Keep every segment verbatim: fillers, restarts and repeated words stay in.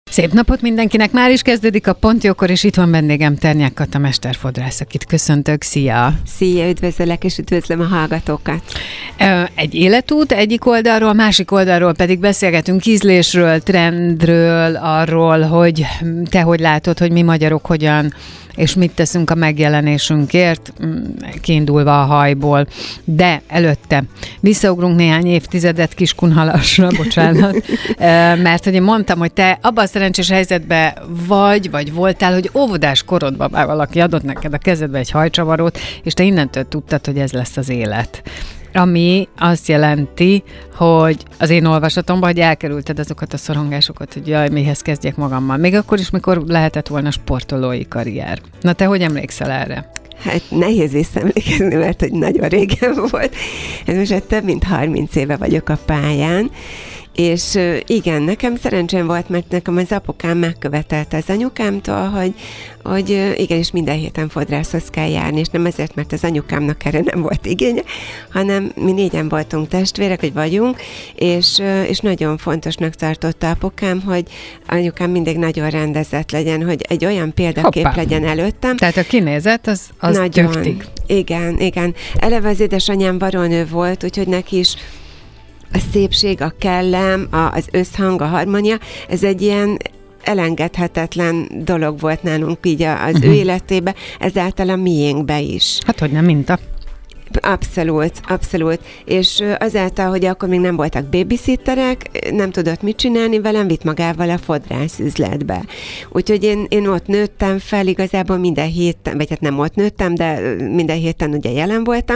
Szép napot mindenkinek! Már is kezdődik a Pont Jókor, és itt van vendégem Ternyák Kata mesterfodrász, akit köszöntök. Szia! Szia, üdvözöllek, és üdvözlöm a hallgatókat! Egy életút egyik oldalról, másik oldalról pedig beszélgetünk ízlésről, trendről, arról, hogy te hogy látod, hogy mi magyarok hogyan és mit teszünk a megjelenésünkért, kiindulva a hajból. De előtte visszaugrunk néhány évtizedet Kiskunhalasra, bocsánat, mert hogy én mondtam, hogy te abban a szerencsés helyzetben vagy, vagy voltál, hogy óvodás korodban már valaki adott neked a kezedbe egy hajcsavarót, és te innentől tudtad, hogy ez lesz az élet. Ami azt jelenti, hogy az én olvasatomban, hogy elkerülted azokat a szorongásokat, hogy jaj, mihez kezdjek magammal. Még akkor is, mikor lehetett volna sportolói karrier. Na te hogy emlékszel erre? Hát nehéz visszaemlékezni, mert hogy nagyon régen volt. Ez most hát több mint harminc éve vagyok a pályán, és igen, nekem szerencsém volt, mert nekem az apukám megkövetelte az anyukámtól, hogy, hogy igenis minden héten fodrászhoz kell járni, és nem azért, mert az anyukámnak erre nem volt igénye, hanem mi négyen voltunk testvérek, hogy vagyunk, és, és nagyon fontosnak tartotta apukám, hogy anyukám mindig nagyon rendezett legyen, hogy egy olyan példakép Hoppá. legyen előttem. Tehát a kinézet, az, az nagyon, tüktig. Igen, igen. Eleve az édesanyám barónő volt, úgyhogy neki is a szépség, a kellem, a, az összhang, a harmónia, ez egy ilyen elengedhetetlen dolog volt nálunk így az uh-huh. ő életébe, ezáltal a miénkbe is. Hát hogy nem minta. Abszolút, abszolút. És azáltal, hogy akkor még nem voltak babysitterek, nem tudott mit csinálni velem, vitt magával a fodrász üzletbe. Úgyhogy én, én ott nőttem fel, igazából minden héten, vagy hát nem ott nőttem, de minden héten ugye jelen voltam,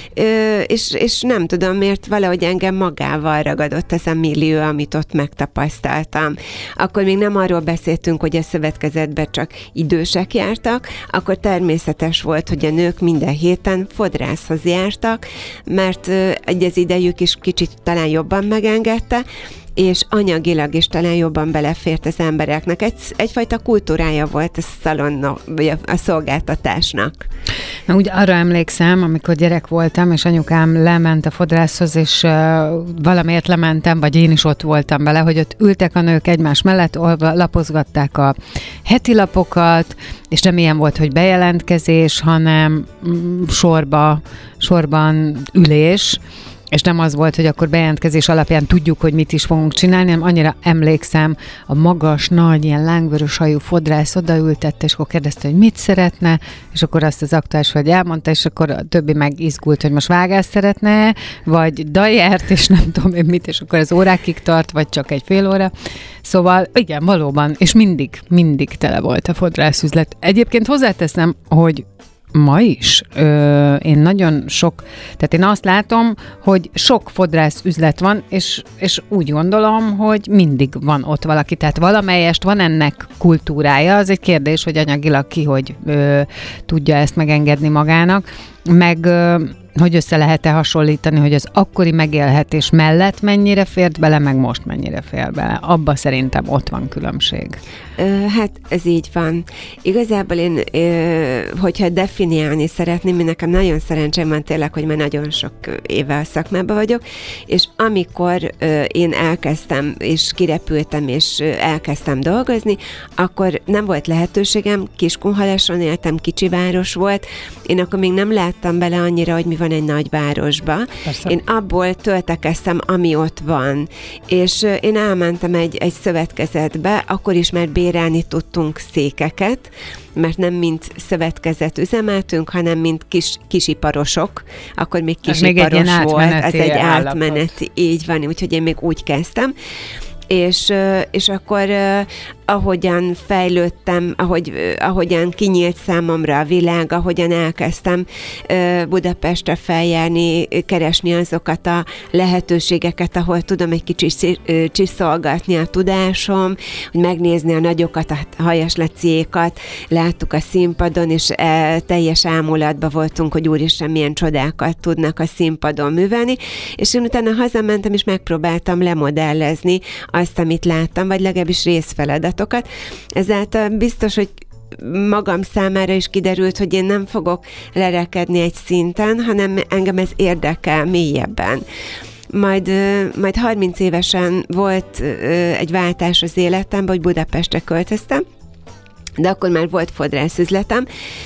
és, és nem tudom miért, valahogy engem magával ragadott ez a millió, amit ott megtapasztaltam. Akkor még nem arról beszéltünk, hogy a szövetkezetben csak idősek jártak, akkor természetes volt, hogy a nők minden héten fodrászhoz jártak, mert egy az idejük is kicsit talán jobban megengedte, és anyagilag is talán jobban belefért az embereknek. Egy, egyfajta kultúrája volt a szalonna, vagy a, a szolgáltatásnak. Na, úgy arra emlékszem, amikor gyerek voltam, és anyukám lement a fodrászhoz, és uh, valamiért lementem, vagy én is ott voltam vele, hogy ott ültek a nők egymás mellett, olva, lapozgatták a heti lapokat, és nem ilyen volt, hogy bejelentkezés, hanem mm, sorba, sorban ülés, és nem az volt, hogy akkor bejelentkezés alapján tudjuk, hogy mit is fogunk csinálni, hanem annyira emlékszem, a magas, nagy, ilyen lángvörös hajú fodrász odaültette, és akkor kérdezte, hogy mit szeretne, és akkor azt az aktuális vagy elmondta, és akkor a többi meg izgult, hogy most vágást szeretne, vagy dajert, és nem tudom én mit, és akkor az órákig tart, vagy csak egy fél óra. Szóval igen, valóban, és mindig, mindig tele volt a fodrászüzlet. Egyébként hozzáteszem, hogy ma is. Ö, én nagyon sok, tehát én azt látom, hogy sok fodrász üzlet van, és, és úgy gondolom, hogy mindig van ott valaki. Tehát valamelyest van ennek kultúrája, az egy kérdés, hogy anyagilag ki, hogy ö, tudja ezt megengedni magának, meg ö, hogy össze lehet-e hasonlítani, hogy az akkori megélhetés mellett mennyire fért bele, meg most mennyire fér bele. Abba szerintem ott van különbség. Hát ez így van. Igazából én, hogyha definiálni szeretném, mi nekem nagyon szerencsém van tényleg, hogy már nagyon sok éve a szakmában vagyok, és amikor én elkezdtem, és kirepültem, és elkezdtem dolgozni, akkor nem volt lehetőségem, Kiskunhalason éltem, kicsi város volt, én akkor még nem láttam bele annyira, hogy mi van egy nagy városba. Persze. Én abból töltekeztem, ami ott van. És én elmentem egy, egy szövetkezetbe, akkor is már bérelni tudtunk székeket, mert nem mint szövetkezet üzemeltünk, hanem mint kis, kisiparosok. Akkor még kisiparos volt, ez egy átmeneti, így van, úgyhogy én még úgy kezdtem. És, és akkor ahogyan fejlődtem, ahogy, ahogyan kinyílt számomra a világ, ahogyan elkezdtem Budapestre feljárni, keresni azokat a lehetőségeket, ahol tudom egy kicsit csiszolgatni a tudásom, hogy megnézni a nagyokat, a Hajas Laciékat, láttuk a színpadon, és teljes ámulatban voltunk, hogy úristen, milyen csodákat tudnak a színpadon művelni, és én utána hazamentem, és megpróbáltam lemodellezni azt, amit láttam, vagy legalábbis részfeladatokat. Ezáltal biztos, hogy magam számára is kiderült, hogy én nem fogok lerekedni egy szinten, hanem engem ez érdekel mélyebben. majd, majd harminc évesen volt egy váltás az életemben, hogy Budapestre költöztem, de akkor már volt fodrászüzletem,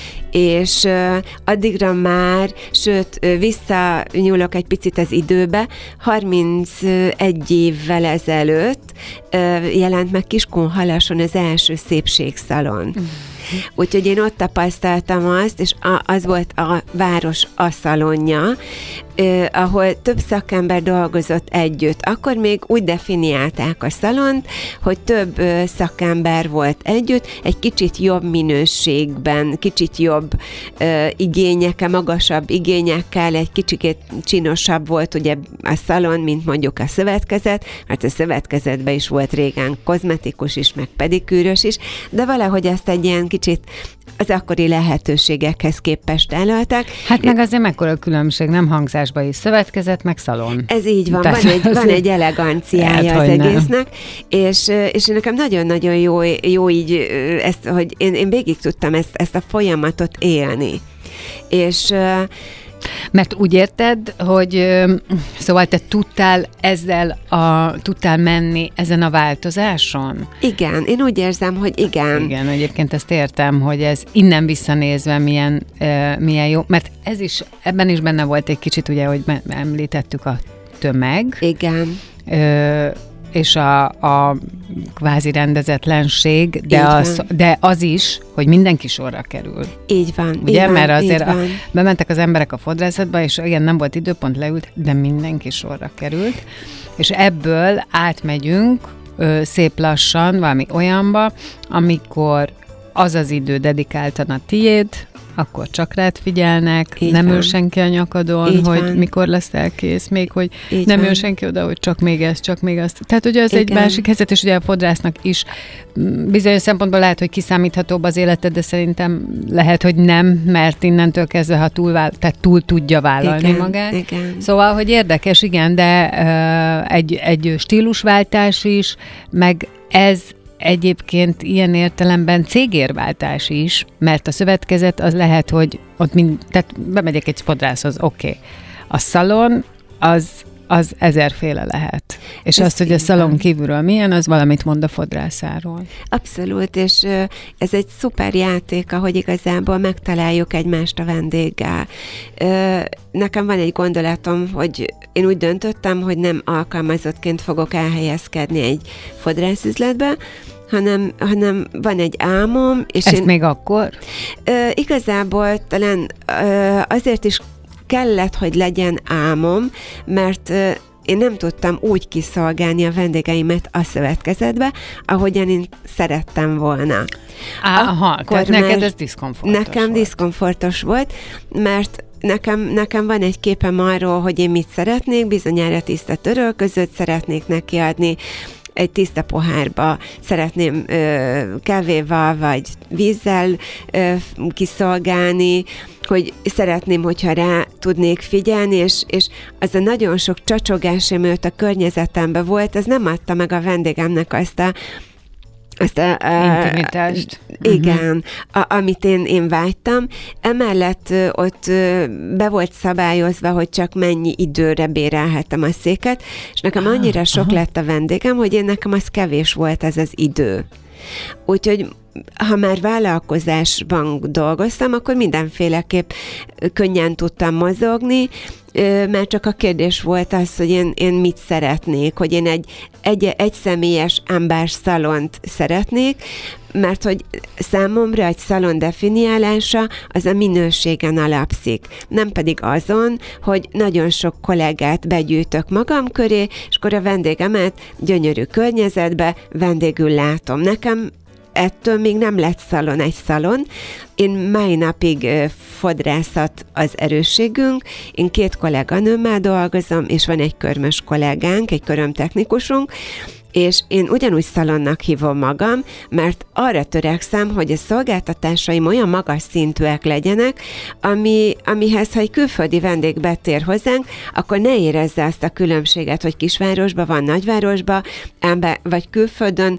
és uh, addigra már, sőt, uh, visszanyúlok egy picit az időbe, harmincegy évvel ezelőtt uh, jelent meg Kiskunhalason az első szépségszalon. Mm. Úgyhogy én ott tapasztaltam azt, és a, az volt a város a szalonja, eh, ahol több szakember dolgozott együtt. Akkor még úgy definiálták a szalont, hogy több eh, szakember volt együtt, egy kicsit jobb minőségben, kicsit jobb eh, igényekkel, magasabb igényekkel, egy kicsit csinosabb volt ugye a szalon, mint mondjuk a szövetkezet, hát a szövetkezetben is volt régen kozmetikus is, meg pedikűrös is, de valahogy ezt egy ilyen kicsit az akkori lehetőségekhez képest elalták. Hát meg azért mekkora a különbség, nem hangzásba is szövetkezet, meg szalon. Ez így van, van egy, van egy eleganciája az egésznek, és, és nekem nagyon-nagyon jó, jó így, ezt, hogy én, én végig tudtam ezt, ezt a folyamatot élni. És mert úgy érted, hogy szóval te tudtál ezzel a, tudtál menni ezen a változáson? Igen, én úgy érzem, hogy igen. Igen, egyébként ezt értem, hogy ez innen visszanézve milyen, uh, milyen jó, mert ez is, ebben is benne volt egy kicsit, ugye, hogy említettük a tömeg. Igen. Uh, és a, a kvázi rendezetlenség, de az, de az is, hogy mindenki sorra kerül. Így van. Ugye, így van, mert azért a, bementek az emberek a fodrászatba, és igen, nem volt időpont, leült, de mindenki sorra került, és ebből átmegyünk ö, szép lassan valami olyanba, amikor az az idő dedikáltan a tiéd, akkor csak rád figyelnek, így nem van. Ül senki a nyakadon, így hogy van. Mikor lesz elkész, még hogy így nem van. Jön senki oda, hogy csak még ez, csak még azt. Tehát ugye az igen. Egy másik helyzet, és ugye a fodrásznak is bizonyos szempontból lehet, hogy kiszámíthatóbb az életed, de szerintem lehet, hogy nem, mert innentől kezdve, ha túl, váll- tehát túl tudja vállalni igen. magát. Igen. Szóval, hogy érdekes, igen, de uh, egy, egy stílusváltás is, meg ez egyébként ilyen értelemben cégérváltás is, mert a szövetkezet az lehet, hogy ott mind, tehát bemegyek egy fodrászhoz, oké. Okay. A szalon az, az ezerféle lehet. És ez azt, hogy a szalon kívülről milyen, az valamit mond a fodrászáról. Abszolút, és ez egy szuper játék, ahogy igazából megtaláljuk egymást a vendéggel. Nekem van egy gondolatom, hogy én úgy döntöttem, hogy nem alkalmazottként fogok elhelyezkedni egy fodrászüzletbe, hanem, hanem van egy álmom. És ezt én, még akkor? Ö, igazából talán ö, azért is kellett, hogy legyen álmom, mert ö, én nem tudtam úgy kiszolgálni a vendégeimet a szövetkezetbe, ahogyan én szerettem volna. Aha, tehát neked ez diszkomfortos Nekem volt. diszkomfortos volt, mert Nekem, nekem van egy képem arról, hogy én mit szeretnék, bizonyára tiszta törölközőt szeretnék nekiadni, egy tiszta pohárba szeretném ö, kávéval vagy vízzel ö, kiszolgálni, hogy szeretném, hogyha rá tudnék figyelni, és, és az a nagyon sok csacsogás, ami ott a környezetemben volt, ez nem adta meg a vendégemnek azt a Azt a, a, intimitást. Igen, a, amit én, én vágytam. Emellett ö, ott ö, be volt szabályozva, hogy csak mennyi időre bérelhettem a széket, és nekem annyira ah, sok aha. lett a vendégem, hogy én nekem az kevés volt ez az idő. Úgyhogy ha már vállalkozásban dolgoztam, akkor mindenféleképp könnyen tudtam mozogni, mert csak a kérdés volt az, hogy én, én mit szeretnék, hogy én egy, egy, egy személyes ember szalont szeretnék, mert hogy számomra egy szalon definiálása az a minőségen alapszik, nem pedig azon, hogy nagyon sok kollégát begyűjtök magam köré, és akkor a vendégemet gyönyörű környezetbe vendégül látom. Nekem ettől még nem lett szalon egy szalon. Én mai napig fodrászat az erősségünk. Én két kolléganőmmel dolgozom, és van egy körmös kollégánk, egy körömtechnikusunk, és én ugyanúgy szalonnak hívom magam, mert arra törekszem, hogy a szolgáltatásaim olyan magas szintűek legyenek, ami, amihez, ha egy külföldi vendég betér hozzánk, akkor ne érezze azt a különbséget, hogy kisvárosban van, nagyvárosban, ember, vagy külföldön,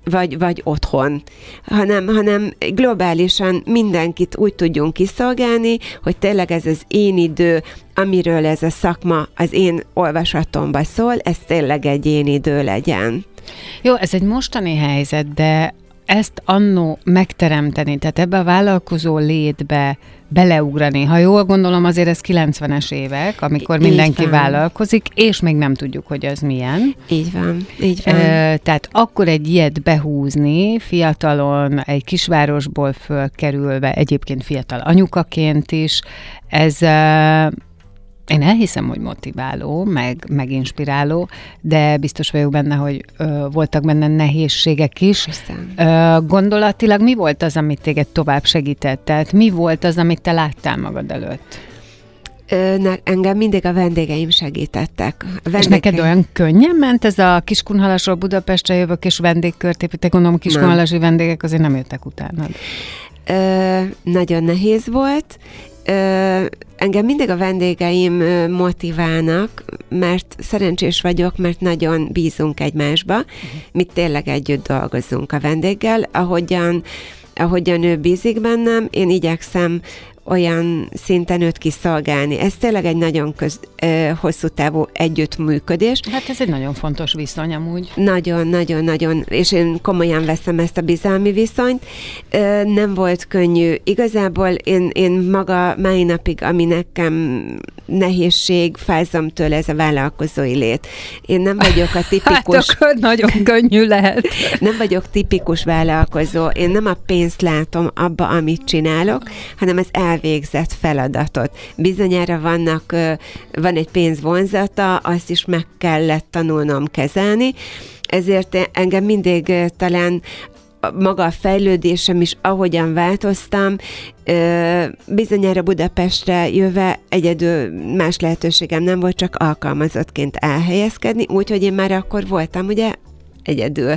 vagy, vagy otthon, hanem, hanem globálisan mindenkit úgy tudjunk kiszolgálni, hogy tényleg ez az én idő, amiről ez a szakma az én olvasatomba szól, ez tényleg egy én idő legyen. Jó, ez egy mostani helyzet, de ezt annó megteremteni, tehát ebbe a vállalkozó létbe beleugrani. Ha jól gondolom, azért ez kilencvenes évek, amikor mindenki vállalkozik, és még nem tudjuk, hogy az milyen. Így van, így van. E, tehát akkor egy ilyet behúzni, fiatalon, egy kisvárosból fölkerülve, egyébként fiatal anyukaként is, ez... E, Én elhiszem, hogy motiváló, meg, meg inspiráló, de biztos vagyok benne, hogy ö, voltak benne nehézségek is. Ö, gondolatilag mi volt az, amit téged tovább segített? Tehát mi volt az, amit te láttál magad előtt? Ö, ne, engem mindig a vendégeim segítettek. Vendégeim... És neked olyan könnyen ment ez a Kiskunhalasról Budapestre jövök, és vendégkört építek? Gondolom, a kiskunhalasi vendégek azért nem jöttek utánad. Ö, nagyon nehéz volt. Ö, engem mindig a vendégeim motiválnak, mert szerencsés vagyok, mert nagyon bízunk egymásba. Uh-huh. Mi tényleg együtt dolgozunk a vendéggel, ahogyan, ahogyan ő bízik bennem, én igyekszem olyan szinten őt kiszolgálni. Ez tényleg egy nagyon köz, ö, hosszú távú együttműködés. Hát ez egy nagyon fontos viszony amúgy. Nagyon, nagyon, nagyon, és én komolyan veszem ezt a bizalmi viszonyt. Ö, nem volt könnyű. Igazából én, én maga mai napig, ami nekem nehézség, fázom tőle ez a vállalkozói lét. Én nem vagyok a tipikus... Hát akkor nagyon könnyű lehet. Nem vagyok tipikus vállalkozó. Én nem a pénzt látom abba, amit csinálok, hanem az elvégzett feladatot. Bizonyára vannak, van egy pénzvonzata, azt is meg kellett tanulnom kezelni, ezért engem mindig talán maga a fejlődésem is, ahogyan változtam, bizonyára Budapestre jöve egyedül más lehetőségem nem volt, csak alkalmazottként elhelyezkedni, úgyhogy én már akkor voltam ugye egyedül.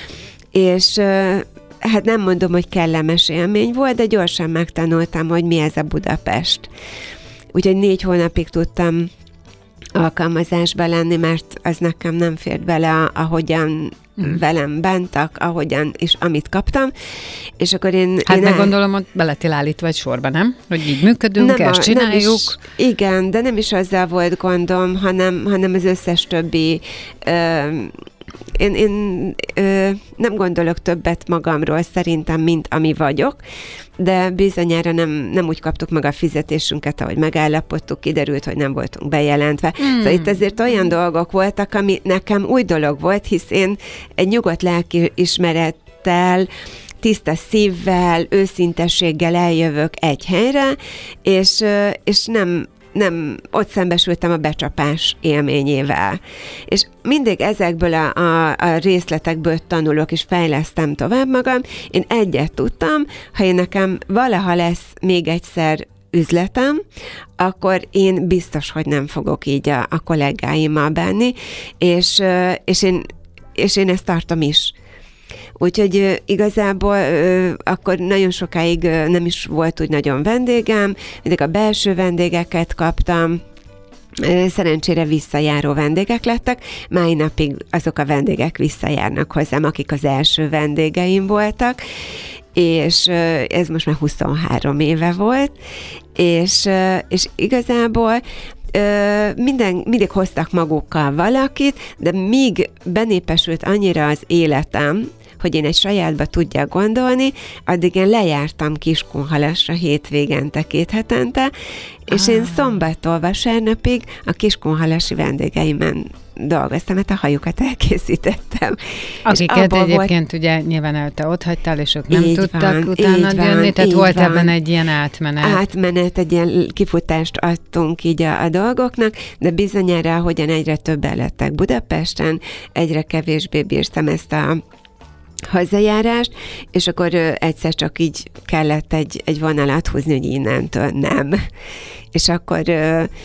És hát nem mondom, hogy kellemes élmény volt, de gyorsan megtanultam, hogy mi ez a Budapest. Úgyhogy négy hónapig tudtam alkalmazásba lenni, mert az nekem nem fért bele, ahogyan hmm. velem bántak, ahogyan és amit kaptam. És akkor én... Hát én meg el... gondolom, hogy beletél állítva egy sorba, nem? Hogy így működünk, nem ezt a, csináljuk. Is, igen, de nem is azzal volt gondom, hanem, hanem az összes többi... Ö, Én, én ö, nem gondolok többet magamról szerintem, mint ami vagyok, de bizonyára nem, nem úgy kaptuk meg a fizetésünket, ahogy megállapodtuk, kiderült, hogy nem voltunk bejelentve. Hmm. Szóval itt azért olyan dolgok voltak, ami nekem új dolog volt, hisz én egy nyugodt lelkiismerettel, tiszta szívvel, őszintességgel eljövök egy helyre, és, és nem nem, ott szembesültem a becsapás élményével. És mindig ezekből a, a, a részletekből tanulok, és fejlesztem tovább magam. Én egyet tudtam, ha én nekem valaha lesz még egyszer üzletem, akkor én biztos, hogy nem fogok így a, a kollégáimmal bánni, és, és, én, és én ezt tartom is. Úgyhogy igazából akkor nagyon sokáig nem is volt úgy nagyon vendégem, mindig a belső vendégeket kaptam, szerencsére visszajáró vendégek lettek, mai napig azok a vendégek visszajárnak hozzám, akik az első vendégeim voltak, és ez most már huszonhárom éve volt, és, és igazából Minden, mindig hoztak magukkal valakit, de míg benépesült annyira az életem, hogy én egy sajátba tudjak gondolni, addig én lejártam Kiskunhalasra hétvégente, két hetente, és ah. én szombattól vasárnapig a kiskunhalasi vendégeimen dolgoztam, mert a hajukat elkészítettem. Akiket egyébként volt... ugye nyilván el te ott hagytál, és ők nem így tudtak van, utána jönni, tehát volt van. Ebben egy ilyen átmenet. Átmenet, egy ilyen kifutást adtunk így a, a dolgoknak, de bizonyára, ahogyan egyre többen lettek Budapesten, egyre kevésbé bírtam ezt a hazajárást, és akkor ö, egyszer csak így kellett egy, egy vonalat húzni, hogy innentől nem. És akkor ö,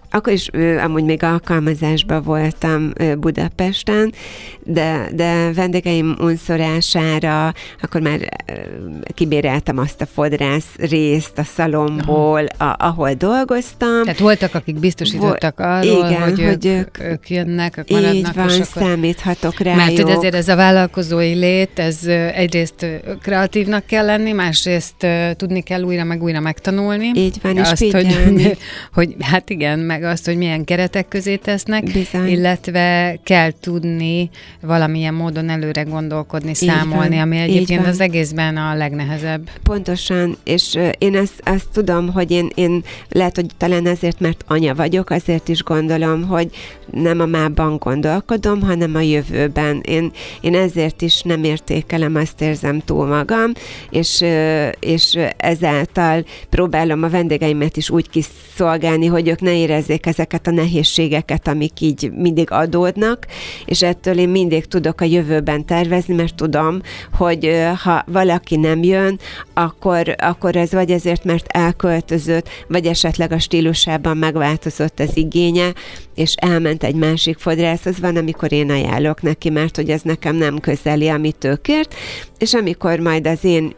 akkor is ö, amúgy még alkalmazásban voltam ö, Budapesten, de, de vendégeim unszorására akkor már ö, kibéreltem azt a fodrász részt a szalomból, a, ahol dolgoztam. Tehát voltak, akik biztosítottak Vol- arról, igen, hogy, hogy ők, ők, ők jönnek, ők maradnak. Így van, és akkor... számíthatok rájuk. Mert hogy azért ez a vállalkozói lét, ez egyrészt kreatívnak kell lenni, másrészt tudni kell újra meg újra megtanulni. Így van, és azt, hogy, hogy hát igen, meg azt, hogy milyen keretek közé tesznek, bizony. Illetve kell tudni valamilyen módon előre gondolkodni, így számolni, van, ami egyébként az egészben a legnehezebb. Pontosan, és én ezt, ezt tudom, hogy én, én lehet, hogy talán ezért, mert anya vagyok, azért is gondolom, hogy nem a mában gondolkodom, hanem a jövőben. Én, én ezért is nem értékelem, azt érzem túl magam, és, és ezáltal próbálom a vendégeimet is úgy kiszolgálni, hogy ők ne érezzék ezeket a nehézségeket, amik így mindig adódnak, és ettől én mindig tudok a jövőben tervezni, mert tudom, hogy ha valaki nem jön, akkor, akkor ez vagy ezért, mert elköltözött, vagy esetleg a stílusában megváltozott az igénye, és elment egy másik fodrászhoz. Van, amikor én ajánlok neki, mert hogy ez nekem nem közeli, amit ő kért, és amikor majd az én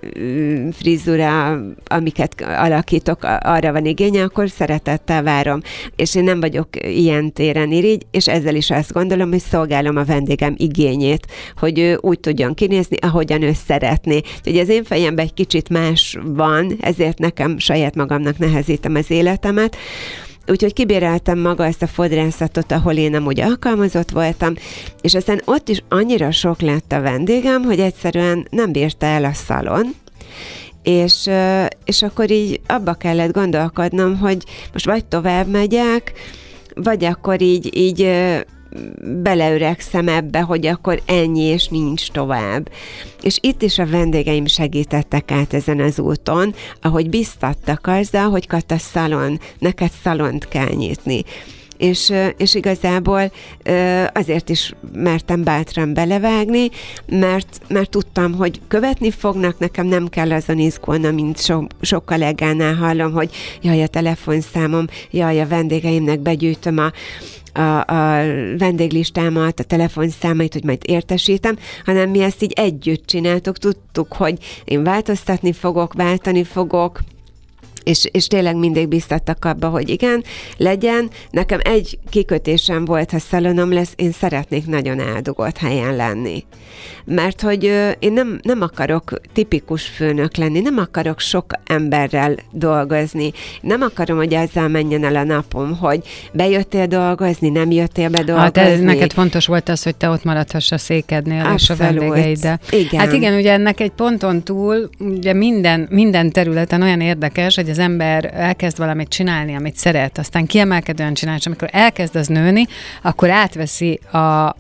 frizura, amiket alakítok, arra van igénye, akkor szeretettel várom. És én nem vagyok ilyen téren irigy, és ezzel is azt gondolom, hogy szolgálom a vendégem igényét, hogy ő úgy tudjon kinézni, ahogyan ő szeretné. Úgyhogy az én fejemben egy kicsit más van, ezért nekem saját magamnak nehezítem az életemet. Úgyhogy kibéreltem maga ezt a fodrászatot, ahol én amúgy alkalmazott voltam, és aztán ott is annyira sok lett a vendégem, hogy egyszerűen nem bírta el a szalon, és, és akkor így abba kellett gondolkodnom, hogy most vagy tovább megyek, vagy akkor így, így beleöregszem ebbe, hogy akkor ennyi, és nincs tovább. És itt is a vendégeim segítettek át ezen az úton, ahogy biztattak azzal, hogy Kata, szalon, neked szalont kell nyitni. És, és igazából azért is mertem bátran belevágni, mert, mert tudtam, hogy követni fognak, nekem nem kell azon izgulnom, mint so, sok kollégánál hallom, hogy jaj, a telefonszámom, jaj, a vendégeimnek begyűjtöm a A, a vendéglistámat, a telefonszámait, hogy majd értesítem, hanem mi ezt így együtt csináltuk, tudtuk, hogy én változtatni fogok, váltani fogok, És, és tényleg mindig biztattak abba, hogy igen, legyen. Nekem egy kikötésem volt, ha szalonom lesz, én szeretnék nagyon eldugott helyen lenni. Mert hogy ö, én nem, nem akarok tipikus főnök lenni, nem akarok sok emberrel dolgozni, nem akarom, hogy ezzel menjen el a napom, hogy bejöttél dolgozni, nem jöttél be dolgozni. Hát ez neked fontos volt az, hogy te ott maradhass a székednél. Abszolút. És a vendégeiddel. Igen. Hát igen, ugye ennek egy ponton túl, ugye minden, minden területen olyan érdekes, hogy az ember elkezd valamit csinálni, amit szeret, aztán kiemelkedően csinál, és amikor elkezd az nőni, akkor átveszi a,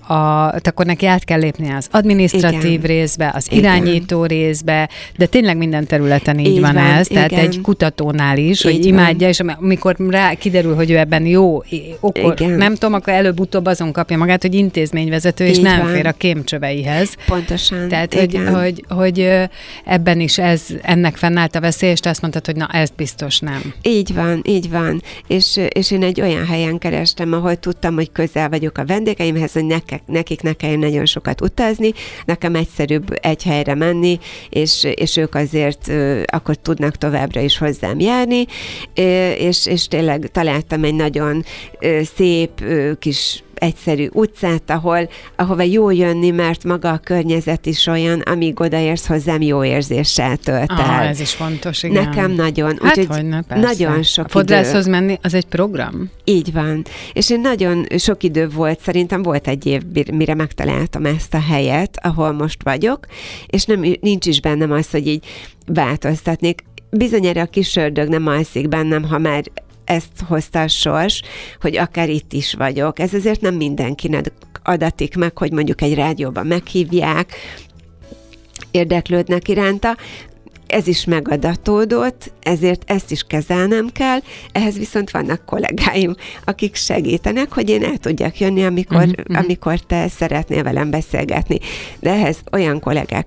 a akkor neki át kell lépni az adminisztratív igen. részbe, az irányító igen. részbe, de tényleg minden területen így, így van, van ez, igen. tehát egy kutatónál is, így hogy van. Imádja, és amikor rá kiderül, hogy ő ebben jó, akkor igen. nem tudom, akkor előbb-utóbb azon kapja magát, hogy intézményvezető, és így nem van. Fér a kémcsöveihez. Pontosan. Tehát, hogy, hogy, hogy ebben is ez, ennek fennállt a veszély, és te azt mondtad, hogy na, ezt biztos nem. Így van, így van. És, és én egy olyan helyen kerestem, ahol tudtam, hogy közel vagyok a vendégeimhez, hogy nekik, nekik ne kelljen nagyon sokat utazni, nekem egyszerűbb egy helyre menni, és, és ők azért uh, akkor tudnak továbbra is hozzám járni, és, és tényleg találtam egy nagyon uh, szép uh, kis egyszerű utcát, ahol, ahova jó jönni, mert maga a környezet is olyan, amíg odaérsz hozzám, jó érzéssel tölt el. Ah, ez is fontos, igen. Nekem nagyon. Hát úgy, hogyne, persze. Nagyon sok a fodrászhoz idő. Menni, az egy program? Így van. És én nagyon sok idő volt, szerintem volt egy év, mire megtaláltam ezt a helyet, ahol most vagyok, és nem, nincs is bennem az, hogy így változtatnék. Bizonyára a kis ördög nem alszik bennem, ha már ezt hozta a sors, hogy akár itt is vagyok. Ez azért nem mindenkinek adatik meg, hogy mondjuk egy rádióban meghívják, érdeklődnek iránta. Ez is megadatódott, ezért ezt is kezelnem kell, ehhez viszont vannak kollégáim, akik segítenek, hogy én el tudjak jönni, amikor, uh-huh. amikor te szeretnél velem beszélgetni. De ehhez olyan kollégákat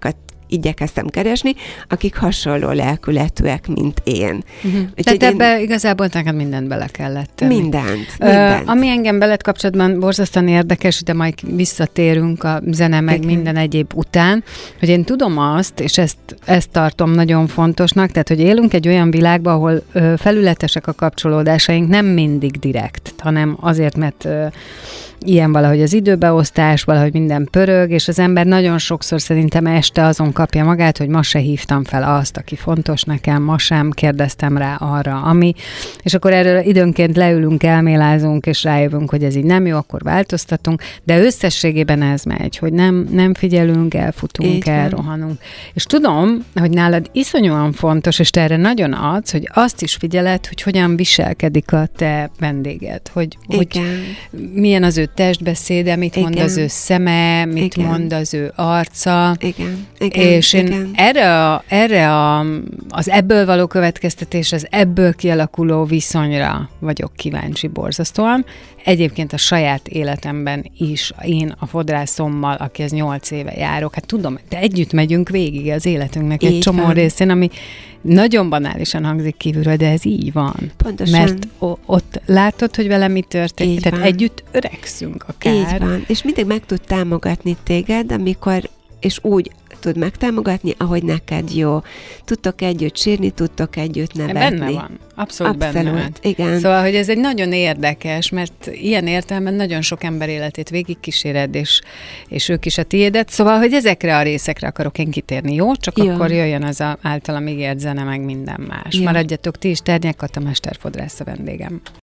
igyekeztem keresni, akik hasonló lelkületűek, mint én. Uh-huh. Tehát én... ebbe igazából neked mindent bele kellett tenni. Mindent, mindent. Uh, ami engem veled kapcsolatban borzasztóan érdekes, de majd visszatérünk a zene meg igen. minden egyéb után, hogy én tudom azt, és ezt, ezt tartom nagyon fontosnak, tehát, hogy élünk egy olyan világban, ahol uh, felületesek a kapcsolódásaink, nem mindig direkt, hanem azért, mert uh, ilyen valahogy az időbeosztás, valahogy minden pörög, és az ember nagyon sokszor szerintem este azon kapja magát, hogy ma se hívtam fel azt, aki fontos nekem, ma sem kérdeztem rá arra, ami, és akkor erről időnként leülünk, elmélázunk, és rájövünk, hogy ez így nem jó, akkor változtatunk, de összességében ez megy, hogy nem, nem figyelünk, elfutunk, elrohanunk. És tudom, hogy nálad iszonyúan fontos, és te erre nagyon adsz, hogy azt is figyeled, hogy hogyan viselkedik a te vendéged, hogy, hogy milyen az ő testbeszéde, mit igen. mond az ő szeme, mit igen. mond az ő arca. Igen. Igen. És én igen. erre, a, erre a, az ebből való következtetés, az ebből kialakuló viszonyra vagyok kíváncsi borzasztóan. Egyébként a saját életemben is, én a fodrászommal, akihez nyolc éve járok, hát tudom, de együtt megyünk végig az életünknek így egy csomó van. Részén, ami nagyon banálisan hangzik kívülről, de ez így van. Pontosan. Mert o- ott látod, hogy vele mi történik. Tehát van. Együtt öregszünk akár. Így van. És mindig meg tud támogatni téged, amikor, és úgy tud megtámogatni, ahogy neked jó. Tudtok együtt sírni, tudtok együtt nevetni. Benne van. Abszolút, Abszolút benne van. Igen. Szóval, hogy ez egy nagyon érdekes, mert ilyen értelemben nagyon sok ember életét végigkíséred, és, és ők is a tiédet. Szóval, hogy ezekre a részekre akarok én kitérni, jó? Csak jó. Akkor jöjjön az a általam ígért zene, meg minden más. Jó. Maradjatok ti is, Ternyek Kata mesterfodrász a vendégem.